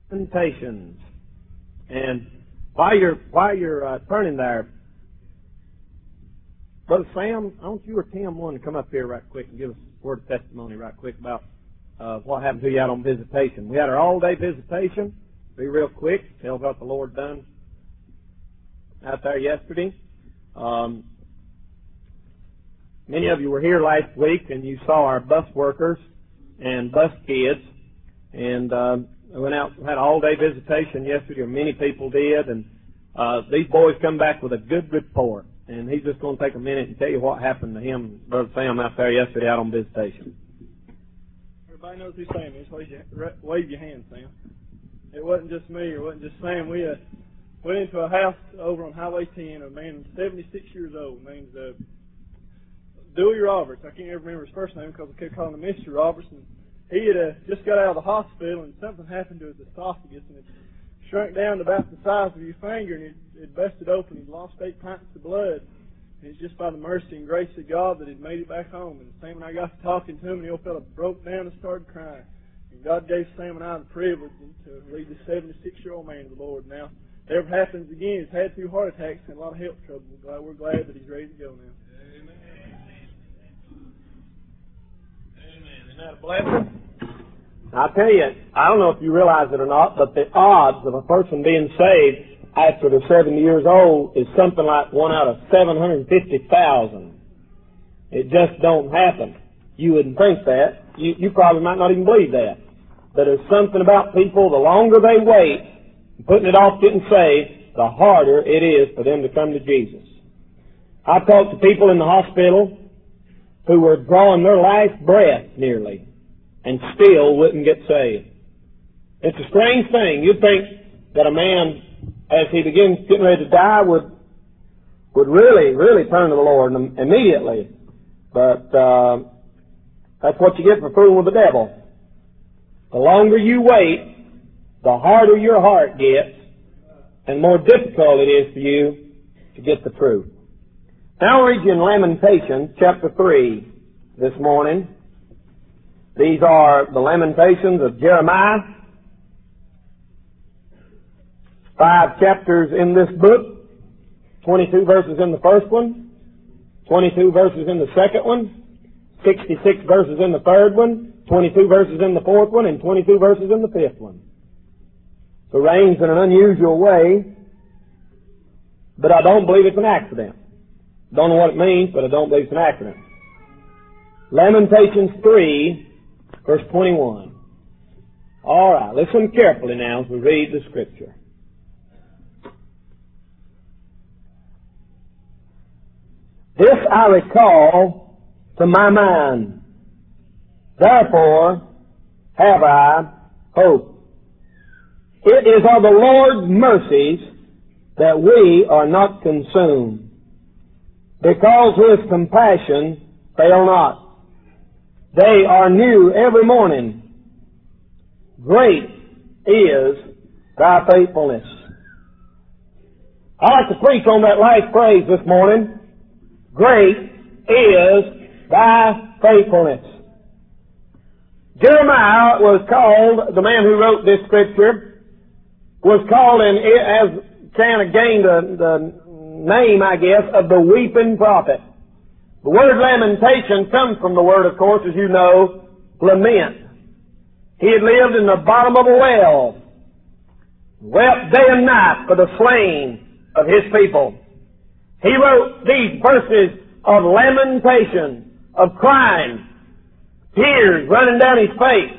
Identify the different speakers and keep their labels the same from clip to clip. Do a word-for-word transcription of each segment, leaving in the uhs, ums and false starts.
Speaker 1: Lamentations. And while you're while you're uh, turning there, Brother Sam, I want you or Tim one to come up here right quick and give us a word of testimony right quick about uh, what happened to you out on visitation. We had our all-day visitation. Be real quick. Tell what the Lord done out there yesterday. Um, many of you were here last week and you saw our bus workers and bus kids. And uh, we went out and had an all-day visitation yesterday, or many people did. And uh, these boys come back with a good report. And he's just going to take a minute and tell you what happened to him, Brother Sam, out there yesterday out on visitation.
Speaker 2: Everybody knows who Sam is. Wave your, wave your hand, Sam. It wasn't just me. It wasn't just Sam. We uh, went into a house over on Highway ten. A man seventy-six years old named uh, Dewey Roberts. I can't ever remember his first name because I kept calling him Mister Roberts. And he had uh, just got out of the hospital and something happened to his esophagus and it shrunk down to about the size of your finger and it, it busted open. He'd lost eight pints of blood. And it's just by the mercy and grace of God that he'd made it back home. And Sam and I got to talking to him and the old fellow broke down and started crying. And God gave Sam and I the privilege to lead this seventy-six-year-old man to the Lord. Now, if it ever happens again, he's had two heart attacks and a lot of health trouble. We're glad, we're glad that he's ready to go now.
Speaker 1: Amen. Amen. Isn't that a blessing? I'll tell you, I don't know if you realize it or not, but the odds of a person being saved after they're seventy years old is something like one out of seven hundred fifty thousand. It just don't happen. You wouldn't think that. You, you probably might not even believe that. But there's something about people, the longer they wait, putting it off getting saved, the harder it is for them to come to Jesus. I've talked to people in the hospital who were drawing their last breath nearly and still wouldn't get saved. It's a strange thing. You'd think that a man, as he begins getting ready to die, would would really, really turn to the Lord immediately. But uh, that's what you get for fooling with the devil. The longer you wait, the harder your heart gets, and the more difficult it is for you to get the truth. Now I'll read you in Lamentations chapter three this morning. These are the Lamentations of Jeremiah. Five chapters in this book. twenty-two verses in the first one. twenty-two verses in the second one. sixty-six verses in the third one. twenty-two verses in the fourth one. And twenty-two verses in the fifth one. So it rains in an unusual way. But I don't believe it's an accident. Don't know what it means, but I don't believe it's an accident. Lamentations three, verse twenty-one. All right, listen carefully now as we read the Scripture. This I recall to my mind. Therefore have I hope. It is of the Lord's mercies that we are not consumed, because His compassion fail not. They are new every morning. Great is thy faithfulness. I'd like to preach on that last phrase this morning. Great is thy faithfulness. Jeremiah was called, the man who wrote this scripture, was called and as kind of gained the, the name, I guess, of the weeping prophet. The word lamentation comes from the word, of course, as you know, lament. He had lived in the bottom of a well, wept day and night for the slain of his people. He wrote these verses of lamentation, of crying, tears running down his face.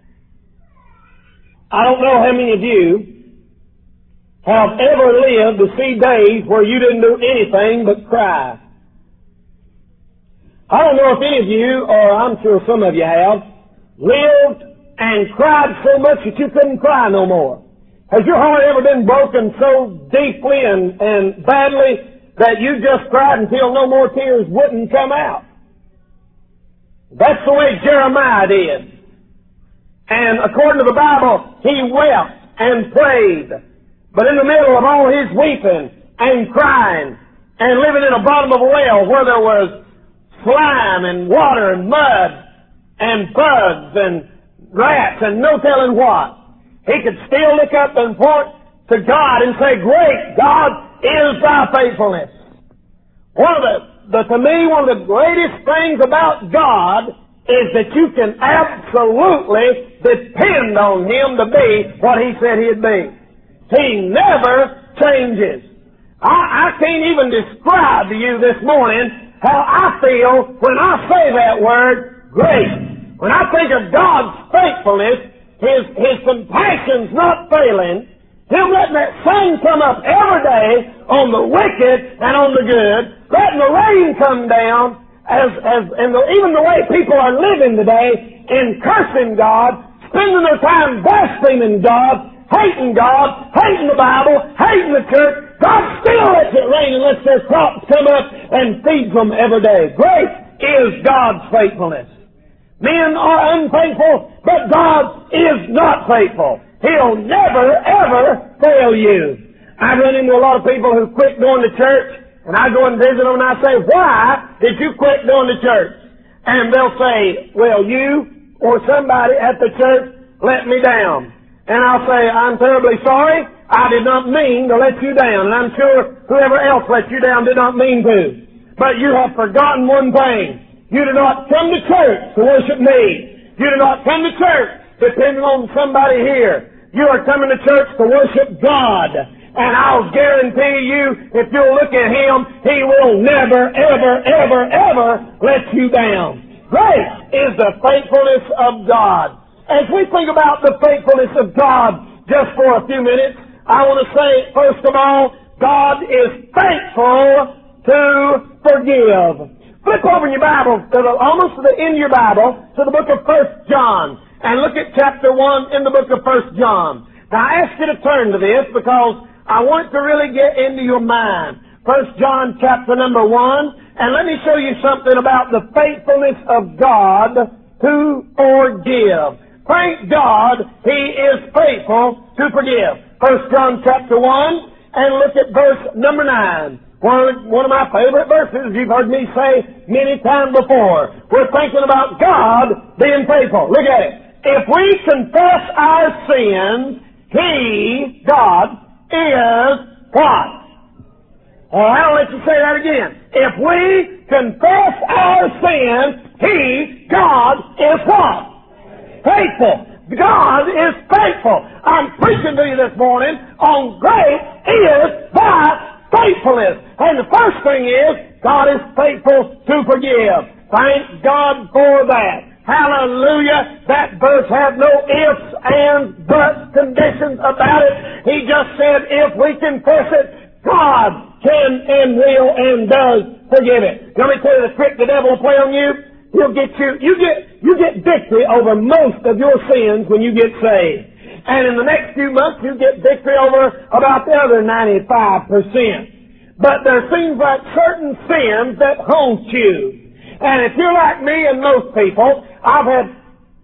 Speaker 1: I don't know how many of you have ever lived to see days where you didn't do anything but cry. I don't know if any of you, or I'm sure some of you have, lived and cried so much that you couldn't cry no more. Has your heart ever been broken so deeply and, and badly that you just cried until no more tears wouldn't come out? That's the way Jeremiah did. And according to the Bible, he wept and prayed. But in the middle of all his weeping and crying and living in the bottom of a well where there was slime and water and mud and bugs and rats and no telling what, he could still look up and point to God and say, great God is thy faithfulness. One of the, the, to me, one of the greatest things about God is that you can absolutely depend on Him to be what He said He'd be. He never changes. I, I can't even describe to you this morning how I feel when I say that word, great. When I think of God's faithfulness, His, His compassion's not failing, Him letting that sun come up every day on the wicked and on the good, letting the rain come down, as, as, and the, even the way people are living today in cursing God, spending their time blaspheming God, hating God, hating the Bible, hating the church, God still lets it rain and lets their crops come up and feeds them every day. Great is God's faithfulness. Men are unfaithful, but God is not faithful. He'll never, ever fail you. I run into a lot of people who quit going to church, and I go and visit them and I say, why did you quit going to church? And they'll say, well, you or somebody at the church let me down. And I'll say, I'm terribly sorry. I did not mean to let you down. And I'm sure whoever else let you down did not mean to. But you have forgotten one thing. You do not come to church to worship me. You do not come to church depending on somebody here. You are coming to church to worship God. And I'll guarantee you, if you'll look at Him, He will never, ever, ever, ever let you down. Great is the faithfulness of God. As we think about the faithfulness of God just for a few minutes, I want to say, first of all, God is faithful to forgive. Flip over in your Bible, to the, almost to the end of your Bible, to the book of First John, and look at chapter one in the book of First John. Now, I ask you to turn to this because I want to really get into your mind. First John chapter number one, and let me show you something about the faithfulness of God to forgive. Thank God He is faithful to forgive. First John chapter one, and look at verse number nine. One of, one of my favorite verses you've heard me say many times before. We're thinking about God being faithful. Look at it. If we confess our sins, He, God, is what? Oh, I'll let you say that again. If we confess our sins, He, God, is what? Faithful. God is faithful. I'm preaching to you this morning on great is thy faithfulness. And the first thing is, God is faithful to forgive. Thank God for that. Hallelujah. That verse has no ifs, ands, buts, conditions about it. He just said, if we confess it, God can and will and does forgive it. Let me tell you the trick the devil will play on you. He'll get you, you get, you get victory over most of your sins when you get saved. And in the next few months, you get victory over about the other ninety-five percent. But there seems like certain sins that haunt you. And if you're like me and most people, I've had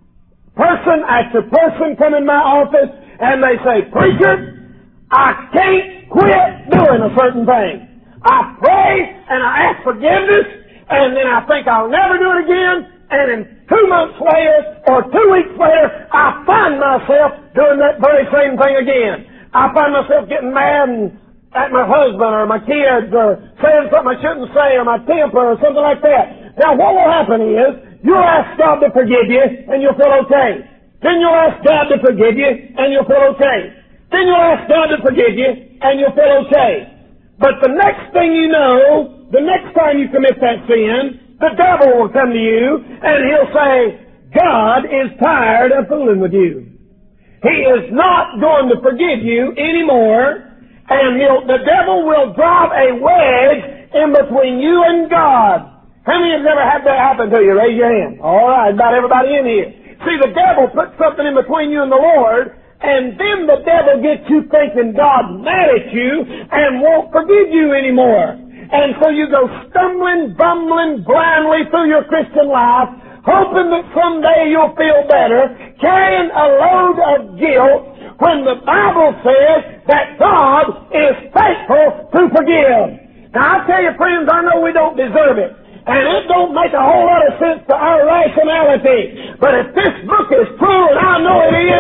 Speaker 1: person after person come in my office and they say, preacher, I can't quit doing a certain thing. I pray and I ask forgiveness, and then I think I'll never do it again, and in two months later, or two weeks later, I find myself doing that very same thing again. I find myself getting mad and, at my husband or my kids, or saying something I shouldn't say, or my temper, or something like that. Now what will happen is, you'll ask God to forgive you, and you'll feel okay. Then you'll ask God to forgive you, and you'll feel okay. Then you'll ask God to forgive you, and you'll feel okay. But the next thing you know, the next time you commit that sin, the devil will come to you and he'll say, God is tired of fooling with you. He is not going to forgive you anymore, and he'll, the devil will drive a wedge in between you and God. How many have ever had that happen to you? Raise your hand. All right, about everybody in here. See, the devil puts something in between you and the Lord, and then the devil gets you thinking God's mad at you and won't forgive you anymore. And so you go stumbling, bumbling, blindly through your Christian life, hoping that someday you'll feel better, carrying a load of guilt, when the Bible says that God is faithful to forgive. Now I tell you, friends, I know we don't deserve it. And it don't make a whole lot of sense to our rationality. But if this book is true, and I know it is,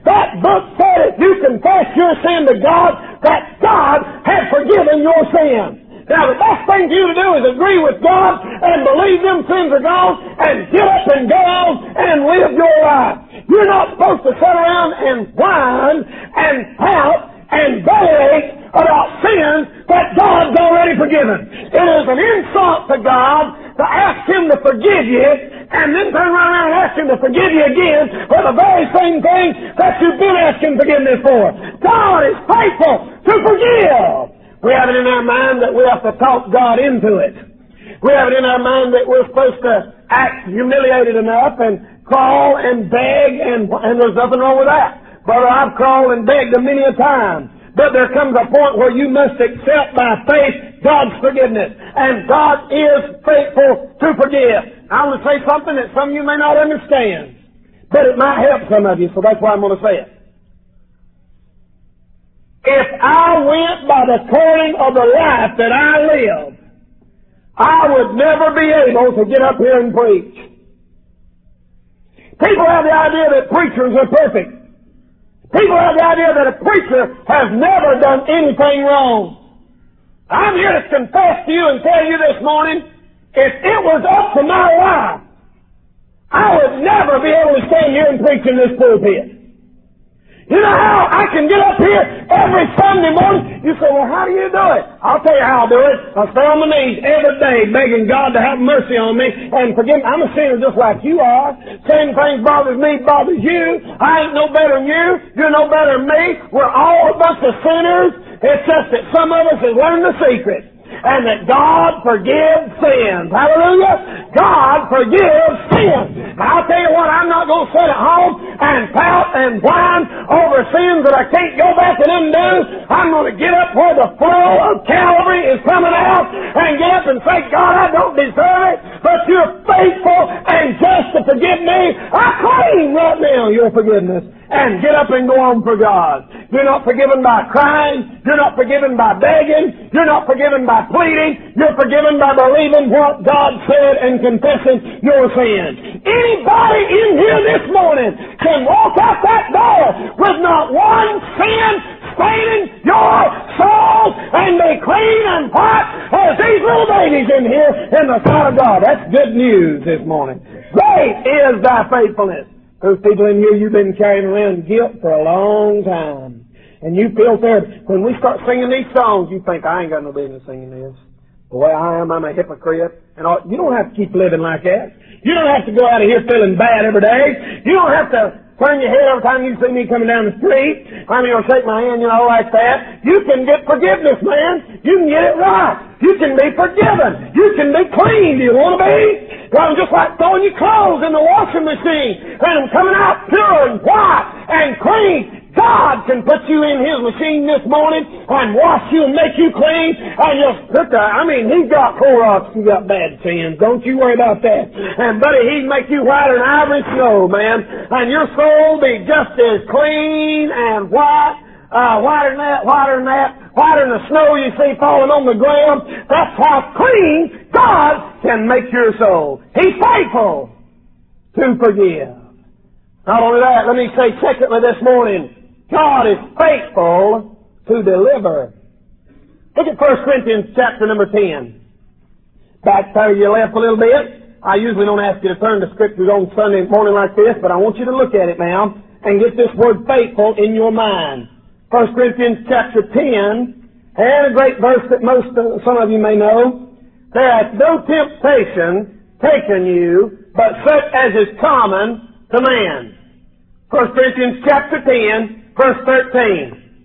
Speaker 1: That book said if you confess your sin to God, that God had forgiven your sin. Now, the best thing for you to do is agree with God and believe them sins are gone and get up and go on and live your life. You're not supposed to sit around and whine and pout and beg about sins that God's already forgiven. It is an insult to God to ask Him to forgive you and then turn around and ask Him to forgive you again for the very same thing that you've been asking forgiveness for. God is faithful to forgive. We have it in our mind that we have to talk God into it. We have it in our mind that we're supposed to act humiliated enough and crawl and beg, and, and there's nothing wrong with that. Brother, I've crawled and begged a many a time. But there comes a point where you must accept by faith God's forgiveness. And God is faithful to forgive. I want to say something that some of you may not understand, but it might help some of you, so that's why I'm going to say it. If I went by the calling of the life that I live, I would never be able to get up here and preach. People have the idea that preachers are perfect. People have the idea that a preacher has never done anything wrong. I'm here to confess to you and tell you this morning, if it was up to my life, I would never be able to stand here and preach in this pulpit. You know how I can get up here every Sunday morning? You say, well, how do you do it? I'll tell you how I'll do it. I'll stay on my knees every day begging God to have mercy on me and forgive me. I'm a sinner just like you are. Same thing bothers me, bothers you. I ain't no better than you. You're no better than me. We're all a bunch of sinners. It's just that some of us have learned the secret. And that God forgives sins. Hallelujah! God forgives sins. I'll tell you what, I'm not going to sit at home and pout and whine over sins that I can't go back and undo. I'm going to get up where the flow of Calvary is coming out and get up and say, God, I don't deserve it, but you're faithful and just to forgive me. I claim right now your forgiveness. And get up and go on for God. You're not forgiven by crying. You're not forgiven by begging. You're not forgiven by pleading. You're forgiven by believing what God said and confessing your sin. Anybody in here this morning can walk out that door with not one sin staining your soul and be clean and white as these little babies in here in the sight of God. That's good news this morning. Great is thy faithfulness. Those people in here, you've been carrying around guilt for a long time. And you feel there. When we start singing these songs, you think, I ain't got no business singing this. The way I am, I'm a hypocrite. And all. You don't have to keep living like that. You don't have to go out of here feeling bad every day. You don't have to turn your head every time you see me coming down the street. I'm going to shake my hand, you know, like that. You can get forgiveness, man. You can get it right. You can be forgiven. You can be clean. Do you want to be? Well, just like throwing your clothes in the washing machine and coming out pure and white and clean. God can put you in His machine this morning and wash you and make you clean. And you'll put the, I mean, He's got Clorox, you got bad sins. Don't you worry about that. And buddy, He'd make you whiter than ivory snow, man. And your soul be just as clean and white, uh, whiter than that, whiter than that, whiter than the snow you see falling on the ground. That's how clean God can make your soul. He's faithful to forgive. Not only that, let me say secondly this morning, God is faithful to deliver. Look at First Corinthians chapter number ten. Back to your left a little bit. I usually don't ask you to turn to scriptures on Sunday morning like this, but I want you to look at it now and get this word faithful in your mind. First Corinthians chapter ten, and a great verse that most, uh, some of you may know. There hath no temptation taken you, but such as is common to man. First Corinthians chapter ten, verse thirteen.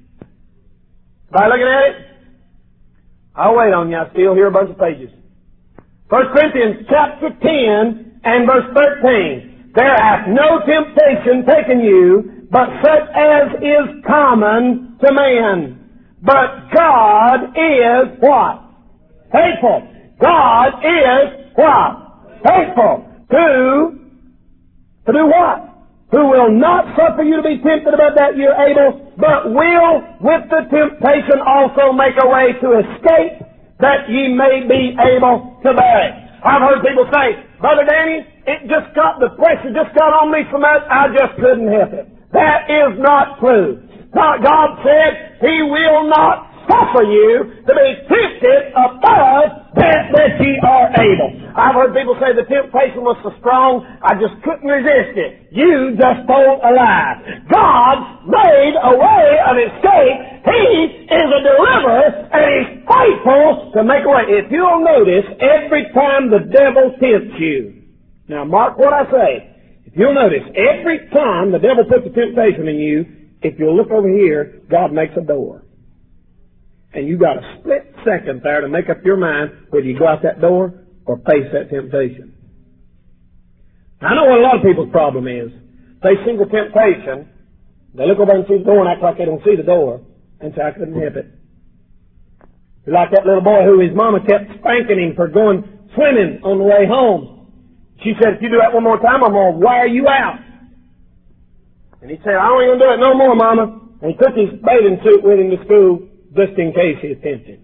Speaker 1: By looking at it? I'll wait on you. I still hear a bunch of pages. First Corinthians chapter ten and verse thirteen. There hath no temptation taken you, but such as is common to man. But God is what? Faithful. God is what? Faithful. To, to do what? Who will not suffer you to be tempted above that you're able, but will with the temptation also make a way to escape, that ye may be able to bear it. I've heard people say, Brother Danny, it just got, the pressure just got on me so much, I just couldn't help it. That is not true. God, God said He will not suffer you to be tempted above that that ye are able. I've heard people say the temptation was so strong, I just couldn't resist it. You just told a lie. God made a way of escape. He is a deliverer, and He's faithful to make a way. If you'll notice, every time the devil tempts you, now mark what I say, if you'll notice, every time the devil puts a temptation in you, if you'll look over here, God makes a door. And you got a split second there to make up your mind whether you go out that door or face that temptation. I know what a lot of people's problem is. They see the temptation, they look over and see the door and act like they don't see the door, and say, I couldn't help it. You're like that little boy who his mama kept spanking him for going swimming on the way home. She said, if you do that one more time, I'm going to wire you out. And he said, I don't even do it no more, Mama. And he took his bathing suit with him to school just in case he was tempted.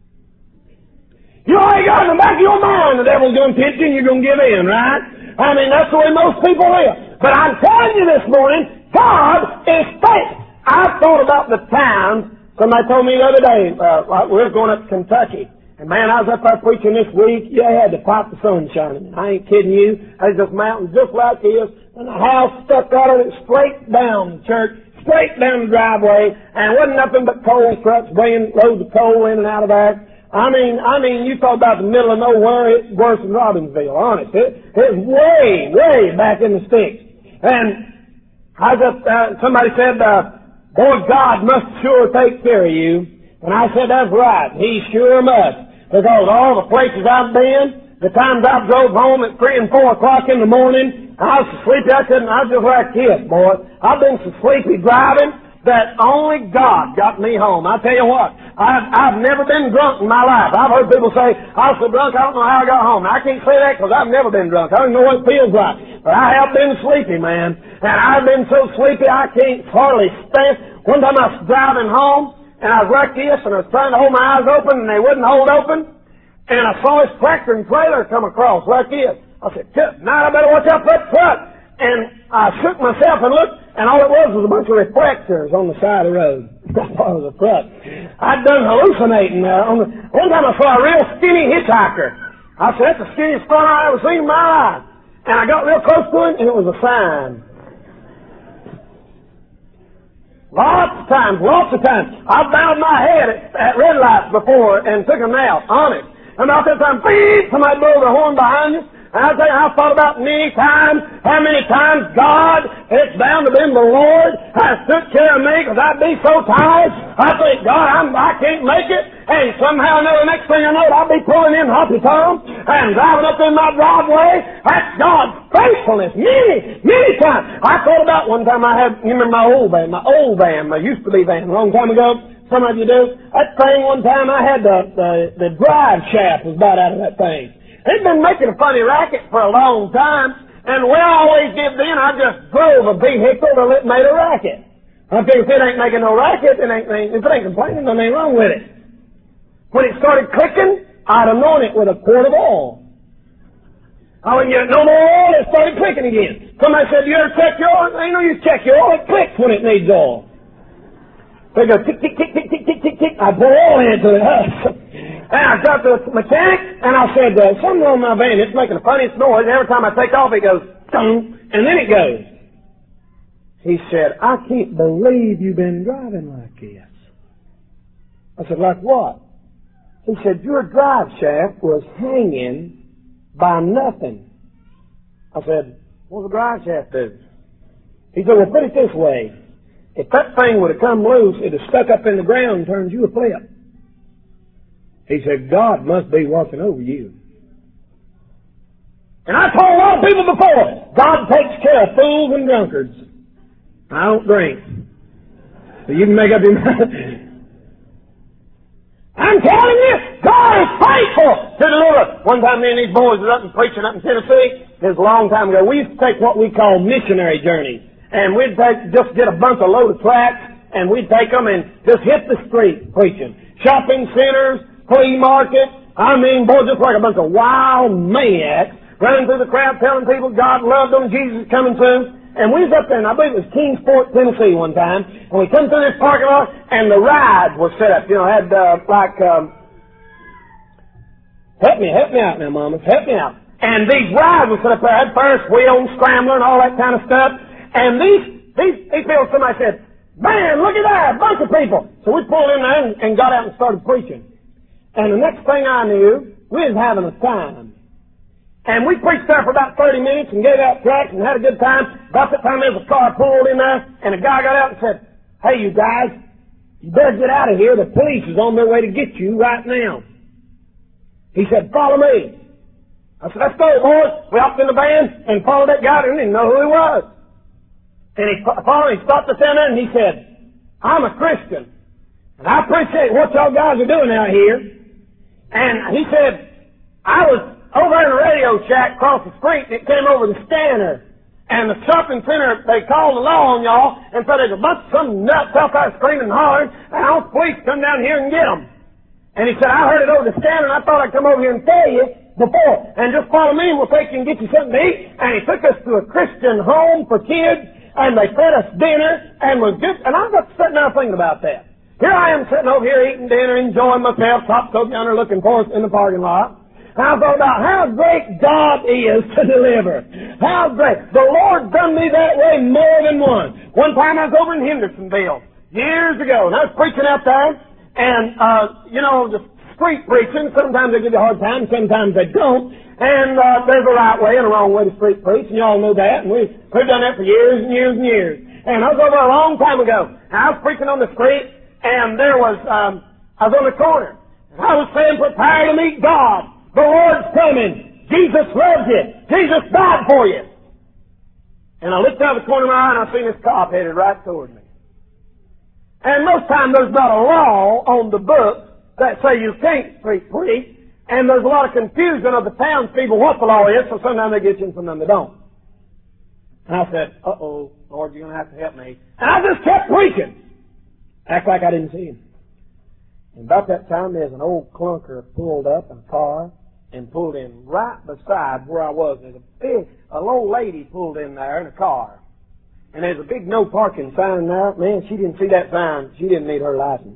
Speaker 1: You already got in the back of your mind the devil's going to tempt you and you're going to give in, right? I mean, that's the way most people live. But I'm telling you this morning, God is faithful. I thought about the times, somebody told me the other day, uh, we were going up to Kentucky. And man, I was up there preaching this week. You had to pipe the sun shining. I ain't kidding you. There's this mountain just like this, and the house stuck out of it straight down the church, straight down the driveway, and it wasn't nothing but coal trucks bringing loads of coal in and out of there. I mean, I mean, you talk about the middle of nowhere, it's worse than Robbinsville, honest. It, it's way, way back in the sticks. And I just, uh, somebody said, uh, boy, God must sure take care of you. And I said, that's right. He sure must. Because all the places I've been, the times I drove home at three and four o'clock in the morning, I was so sleepy I couldn't, I was just like this, boy. I've been so sleepy driving that only God got me home. I tell you what, I've, I've never been drunk in my life. I've heard people say, I was so drunk I don't know how I got home. I can't say that because I've never been drunk. I don't know what it feels like. But I have been sleepy, man. And I've been so sleepy I can't hardly stand. One time I was driving home, and I was like this, and I was trying to hold my eyes open, and they wouldn't hold open. And I saw this tractor and trailer come across like this. I said, now I better watch out for that truck. And I shook myself and looked, and all it was was a bunch of reflectors on the side of the road. I thought it was a truck. I'd done hallucinating. Uh, on the, one time I saw a real skinny hitchhiker. I said, that's the skinniest fellow I ever seen in my life. And I got real close to him, and it was a sign. Lots of times, lots of times. I've bowed my head at, at red lights before and took a nap, honest. And about that time, beep, somebody blows the horn behind you. And I tell you, I've thought about many times, how many times God, it's bound to be the Lord, has took care of me because I'd be so tired. I think, God, I'm, I can't make it. And somehow or another, the next thing I know, I'll be pulling in Hoppy Tom and driving up in my driveway. That's God's faithfulness. Many, many times. I thought about one time I had, you remember my old van, my old van, my used to be van a long time ago. Some of you do. That thing one time I had the, the, the drive shaft was about out of that thing. It'd been making a funny racket for a long time. And when I always did then, I just drove a vehicle till it made a racket. I figured if it ain't making no racket, it ain't, if it ain't complaining, then ain't wrong with it. When it started clicking, I'd anoint it with a quart of oil. Oh, and you no more oil, it started clicking again. Somebody said, you ever check your oil? Ain't no use check your oil, it clicks when it needs oil. They go tick, tick, tick, tick, tick, tick, tick, tick. I pour oil into it. And I got the mechanic, and I said, uh, something on my van, it's making the funniest noise. Every time I take off, it goes, dong, and then it goes. He said, I can't believe you've been driving like this. I said, like what? He said, your drive shaft was hanging by nothing. I said, what's a drive shaft do? He said, well, put it this way. If that thing would have come loose, it would have stuck up in the ground and turned you a flip. He said, God must be watching over you. And I told a lot of people before, God takes care of fools and drunkards. I don't drink. So you can make up your mind. I'm telling you, God is faithful to deliver. One time me and these boys were up and preaching up in Tennessee. It was a long time ago. We used to take what we call missionary journeys. And we'd take, just get a bunch of load of tracts, and we'd take them and just hit the street preaching. Shopping centers, flea market. I mean, boy, just like a bunch of wild maniacs running through the crowd telling people God loved them, Jesus is coming soon. And we was up there, and I believe it was Kingsport, Tennessee one time, and we come through this parking lot, and the rides were set up. You know, had, uh, like, um, help me, help me out now, Mama, help me out. And these rides were set up there, had Ferris wheel and scrambler and all that kind of stuff. And these, these, these people, somebody said, man, look at that, a bunch of people. So we pulled in there and, and got out and started preaching. And the next thing I knew, we was having a time. And we preached there for about thirty minutes and gave out tracts and had a good time. About that time there was a car pulled in there, and a guy got out and said, hey, you guys, you better get out of here. The police is on their way to get you right now. He said, follow me. I said, let's go, boys. We hopped in the van and followed that guy. I didn't even know who he was. And he followed, he stopped us in there, and he said, I'm a Christian, and I appreciate what y'all guys are doing out here. And he said, I was over in a radio shack across the street, and it came over the scanner. And the shopping center, they called the law on y'all, and so there's a bunch of some nuts out there screaming and hollering, and all the police come down here and get them. And he said, I heard it over the scanner, and I thought I'd come over here and tell you before. And just follow me, and we'll take you and get you something to eat. And he took us to a Christian home for kids, and they fed us dinner, and was good. And I'm just sitting there thinking about that. Here I am sitting over here eating dinner, enjoying myself, top coat yonder looking for us in the parking lot. And I thought about how great God is to deliver. How great. The Lord done me that way more than once. One time I was over in Hendersonville, years ago, and I was preaching out there, and, uh, you know, the street preaching, sometimes they give you a hard time, sometimes they don't. And uh, there's a right way and a wrong way to street preach, and you all know that, and we've, we've done that for years and years and years. And I was over a long time ago, and I was preaching on the street, and there was, um, I was on the corner, and I was saying, prepare to meet God. The Lord's coming. Jesus loves you. Jesus died for you. And I looked out of the corner of my eye and I seen this cop headed right toward me. And most times there's not a law on the books that say you can't street preach, and there's a lot of confusion of the townspeople what the law is, so sometimes they get you and sometimes they don't. And I said, uh-oh, Lord, you're going to have to help me. And I just kept preaching. Act like I didn't see him. And about that time, there's an old clunker pulled up in a car and pulled in right beside where I was. There's a big, a old lady pulled in there in a car. And there's a big no parking sign there. Man, she didn't see that sign. She didn't need her license.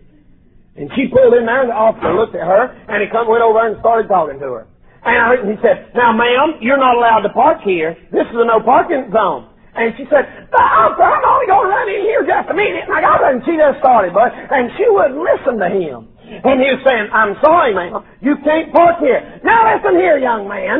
Speaker 1: And she pulled in there, and the officer looked at her, and he come went over and started talking to her. And I, he said, now, ma'am, you're not allowed to park here. This is a no parking zone. And she said, oh, I'm only going to run in here just a minute. And I got her, and she just started, but, and she wouldn't listen to him. And he was saying, I'm sorry, ma'am, you can't park here. Now listen here, young man.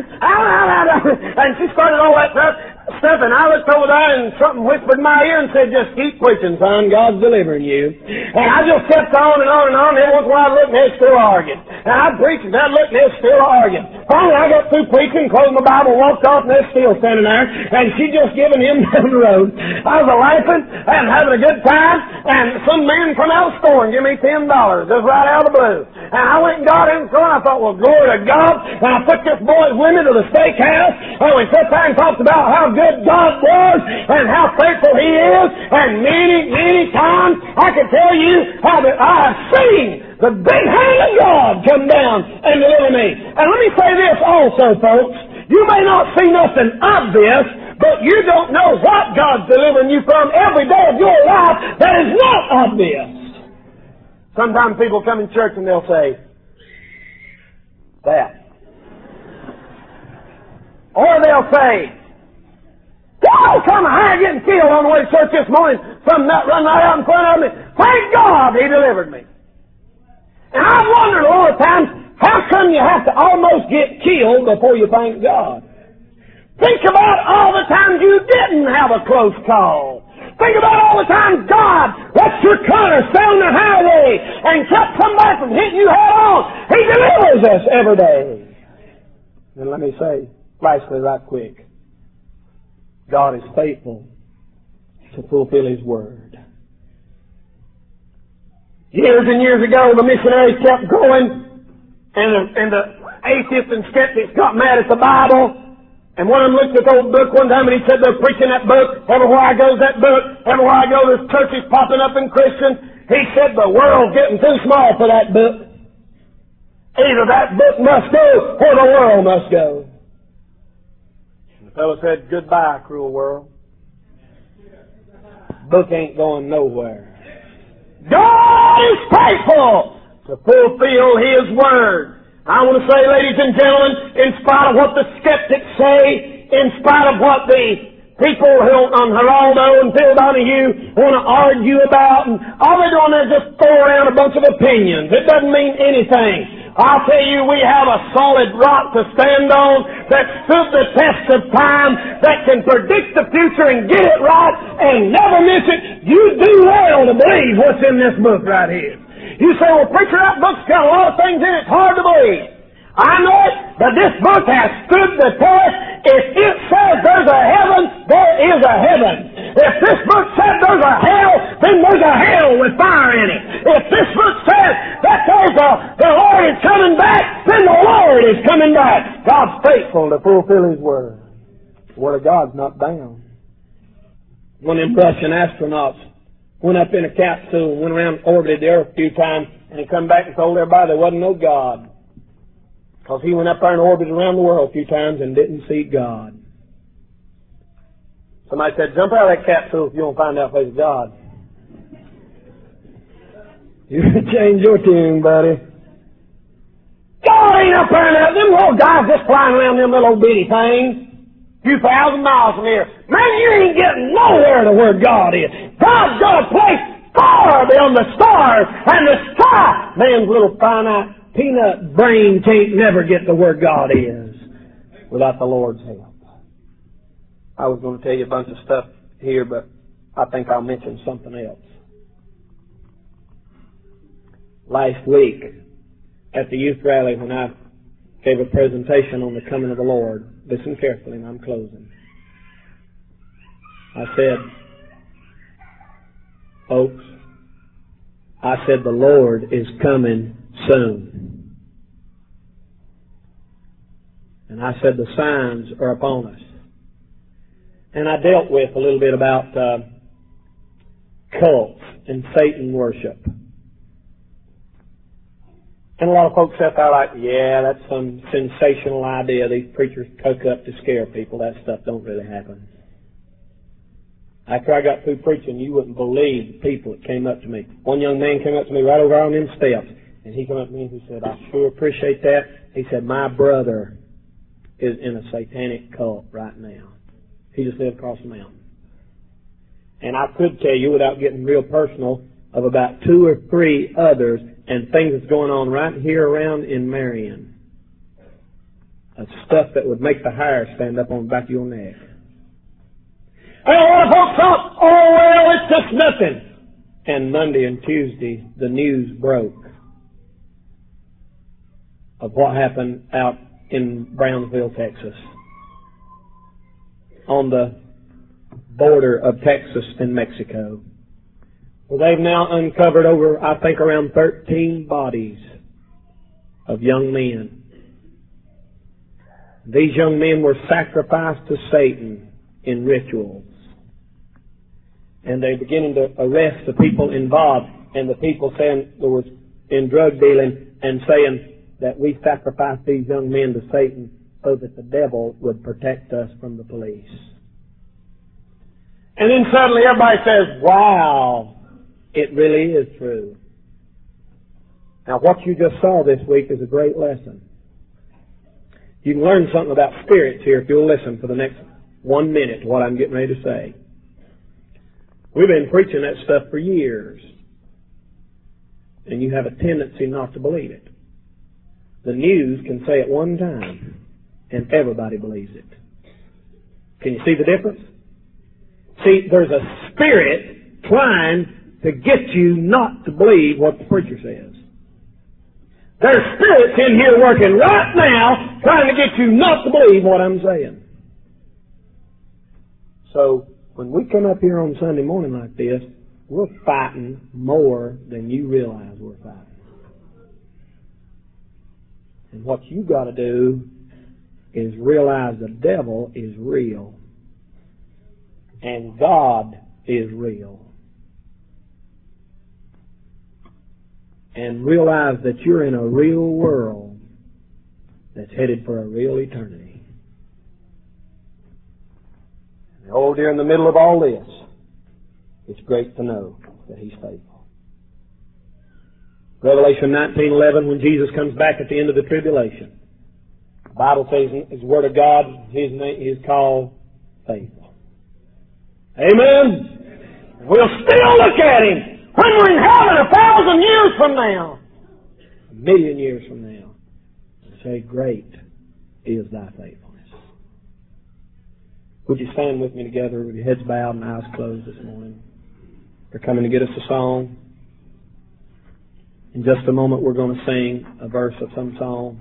Speaker 1: And she started all that stuff, stuff, and I looked over there, and something whispered in my ear and said, just keep preaching, son. God's delivering you. And I just kept on and on and on. And once when I looked, they're still arguing. And I'd preach, and I'd look, and they're still arguing. Finally, I got through preaching, closed my Bible, walked off, and they're still standing there. And she just giving him down the road. I was laughing and having a good time, and some man come out of the store and give me ten dollars, just right out of the blue. And I went and got in the store, and I thought, well, glory to God. And I took this boy's women to the steakhouse, and we sat there and talked about how good God was and how faithful He is. And many, many times I can tell you how that I have seen the big hand of God come down and deliver me. And let me say this also, folks. You may not see nothing obvious, but you don't know what God's delivering you from every day of your life that is not obvious. Sometimes people come in church and they'll say, that. Or they'll say, oh, come on, I getting killed on the way to church this morning. Some nut run right out in front of me. Thank God He delivered me. And I've wondered a lot of times, how come you have to almost get killed before you thank God? Think about all the times you didn't have a close call. Think about all the times God lets your car stay on the highway and kept somebody from hitting you head on. He delivers us every day. And let me say, lastly, right quick, God is faithful to fulfill His word. Years and years ago, the missionaries kept going, and the, and the atheists and skeptics got mad at the Bible. And one of them looked at the old book one time and he said, they're preaching that book. Everywhere I go, that book. Everywhere I go, there's churches popping up in Christians. He said, the world's getting too small for that book. Either that book must go or the world must go. And the fellow said, goodbye, cruel world. book ain't going nowhere. God is faithful to fulfill His Word. I want to say, ladies and gentlemen, in spite of what the skeptics say, in spite of what the people who on Geraldo and Phil Donahue want to argue about, and all they're doing is just throw around a bunch of opinions. It doesn't mean anything. I'll tell you, we have a solid rock to stand on that stood the test of time, that can predict the future and get it right and never miss it. You do well to believe what's in this book right here. You say, well, preacher, that book's got a lot of things in it. It's hard to believe. I know it, but this book has stood the test. If it says there's a heaven, there is a heaven. If this book says there's a hell, then there's a hell with fire in it. If this book says that there's a, the Lord is coming back, then the Lord is coming back. God's faithful to fulfill His Word. The Word of God's not bound. One of them Russian astronauts went up in a capsule and went around and orbited the Earth a few times, and he come back and told everybody there wasn't no God. Because he went up there and orbited around the world a few times and didn't see God. Somebody said, jump out of that capsule if you want to find out if there's God. You change your tune, buddy. God ain't up there now. Them little guys just flying around them little bitty things. A few thousand miles from here. Man, you ain't getting nowhere to where God is. God's got a place far beyond the stars and the sky. Man's little finite peanut brain can't never get to where God is without the Lord's help. I was going to tell you a bunch of stuff here, but I think I'll mention something else. Last week, at the youth rally, when I gave a presentation on the coming of the Lord, listen carefully, and I'm closing. I said, folks, I said the Lord is coming soon. And I said the signs are upon us. And I dealt with a little bit about uh, cults and Satan worship. And a lot of folks sat there like, yeah, that's some sensational idea these preachers cook up to scare people. That stuff don't really happen. After I got through preaching, you wouldn't believe the people that came up to me. One young man came up to me right over on them steps, and he came up to me and he said, I sure appreciate that. He said, my brother is in a satanic cult right now. He just lived across the mountain. And I could tell you, without getting real personal, of about two or three others and things that's going on right here around in Marion. Of stuff that would make the hair stand up on the back of your neck. And a lot of folks thought, oh, well, it's just nothing. And Monday and Tuesday, the news broke of what happened out in Brownsville, Texas, on the border of Texas and Mexico. Well, they've now uncovered over, I think, around thirteen bodies of young men. These young men were sacrificed to Satan in rituals. And they're beginning to arrest the people involved, and the people saying there was in drug dealing and saying that we sacrificed these young men to Satan so that the devil would protect us from the police. And then suddenly everybody says, wow, it really is true. Now what you just saw this week is a great lesson. You can learn something about spirits here if you'll listen for the next one minute to what I'm getting ready to say. We've been preaching that stuff for years. And you have a tendency not to believe it. The news can say it one time, and everybody believes it. Can you see the difference? See, there's a spirit trying to get you not to believe what the preacher says. There's spirits in here working right now trying to get you not to believe what I'm saying. So, when we come up here on Sunday morning like this, we're fighting more than you realize we're fighting. And what you got to do is realize the devil is real. And God is real. And realize that you're in a real world that's headed for a real eternity. And oh, dear, in the middle of all this, It's great to know that He's faithful. Revelation nineteen eleven, when Jesus comes back at the end of the tribulation, the Bible says in His Word of God, His name is called faithful. Amen? We'll still look at Him when we're in heaven a thousand years from now, a million years from now, and say, great is Thy faithfulness. Would you stand with me together with your heads bowed and eyes closed this morning? They're coming to get us a song. In just a moment we're going to sing a verse of some song.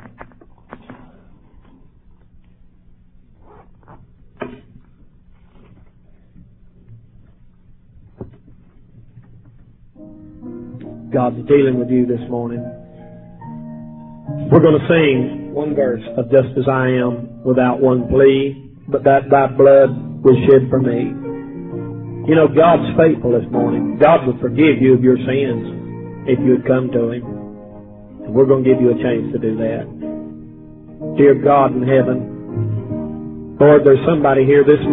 Speaker 1: God's dealing with you this morning. We're going to sing one verse of Just As I Am without one plea, but that Thy blood was shed for me. You know, God's faithful this morning. God will forgive you of your sins if you would come to Him. And we're going to give you a chance to do that. Dear God in heaven, Lord, there's somebody here this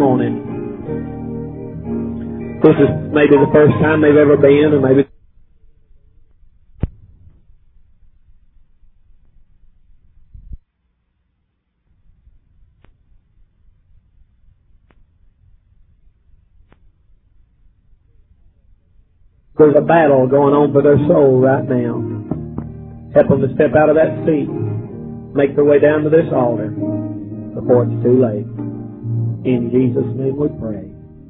Speaker 1: morning. This is maybe the first time they've ever been, and maybe there's a battle going on for their soul right now. Help them to step out of that seat, make their way down to this altar before it's too late. In Jesus' name we pray.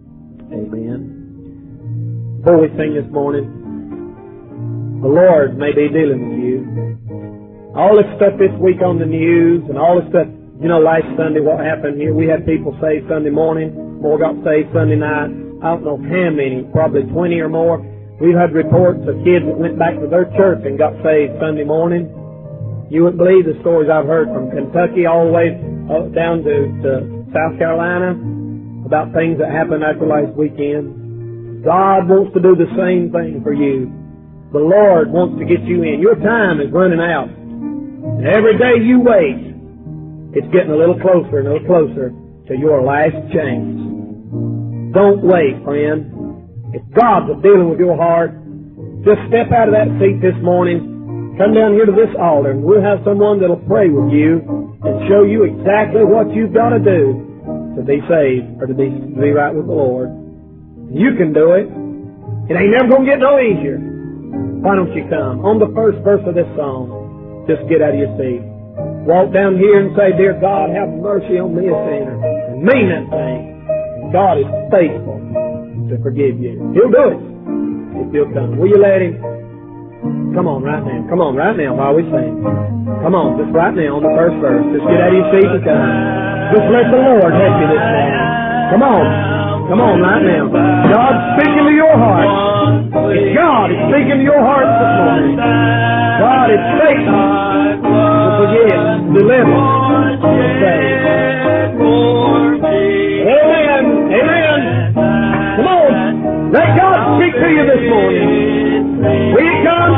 Speaker 1: Amen. Before we sing this morning, the Lord may be dealing with you. All this stuff this week on the news and all this stuff, you know, last Sunday what happened here, we had people saved Sunday morning, more got saved Sunday night. I don't know how many, probably twenty or more. We've had reports of kids that went back to their church and got saved Sunday morning. You wouldn't believe the stories I've heard from Kentucky all the way down to, to South Carolina about things that happened after last weekend. God wants to do the same thing for you. The Lord wants to get you in. Your time is running out. And every day you wait, it's getting a little closer and a little closer to your last chance. Don't wait, friend. If God's dealing with your heart, just step out of that seat this morning, come down here to this altar, and we'll have someone that'll pray with you and show you exactly what you've got to do to be saved or to be, to be right with the Lord. You can do it. It ain't never going to get no easier. Why don't you come? On the first verse of this song, just get out of your seat. Walk down here and say, Dear God, have mercy on me, a sinner. And mean that thing. God is faithful to forgive you. He'll do it if you'll come. Will you let Him? Come on right now. Come on right now while we sing. Come on, just right now on the first verse. Just get out of your seat and come. Just let the Lord help you this morning. Come on. Come on right now. God's speaking to your heart. It's God is speaking to your heart this morning. God is faithful to forgive, deliver, and save. Amen. Amen. Come on. Let God speak to you this morning. Will you come?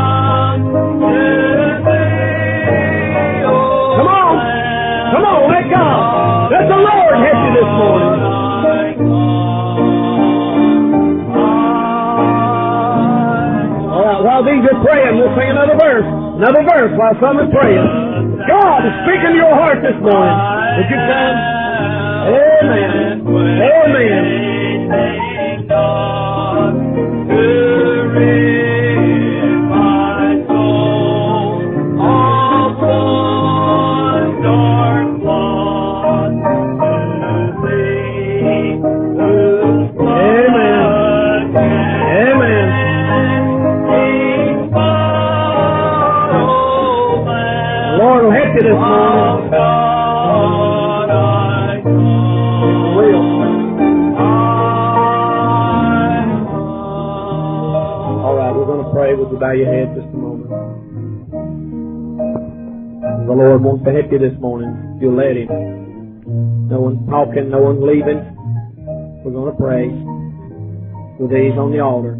Speaker 1: Come on. Come on. Let God. Let the Lord help you this morning. All right. While these are praying, we'll sing another verse. Another verse while some are praying. God is speaking to your heart this morning. Would you come? Amen. Amen. This morning. All right, we're going to pray. Would you bow your head just a moment? The Lord wants to help you this morning. You'll let Him. No one's talking, no one's leaving. We're going to pray with these on the altar.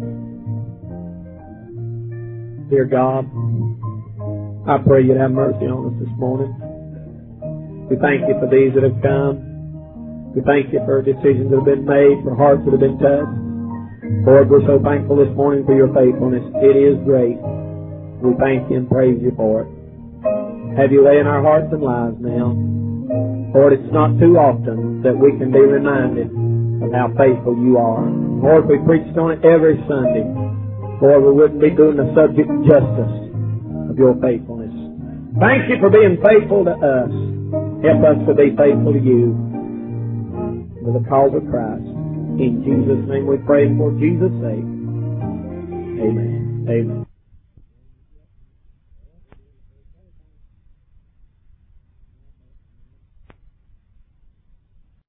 Speaker 1: Dear God, I pray You'd have mercy on us this morning. We thank You for these that have come. We thank You for decisions that have been made, for hearts that have been touched. Lord, we're so thankful this morning for your faithfulness. It is great. We thank you and praise you for it. Have your way in our hearts and lives now. Lord, it's not too often that we can be reminded of how faithful you are. Lord, we preached on it every Sunday. Lord, we wouldn't be doing the subject justice of your faithfulness. Thank you for being faithful to us. Help us to be faithful to you for the cause of Christ. In Jesus' name we pray, and for Jesus' sake. Amen. Amen.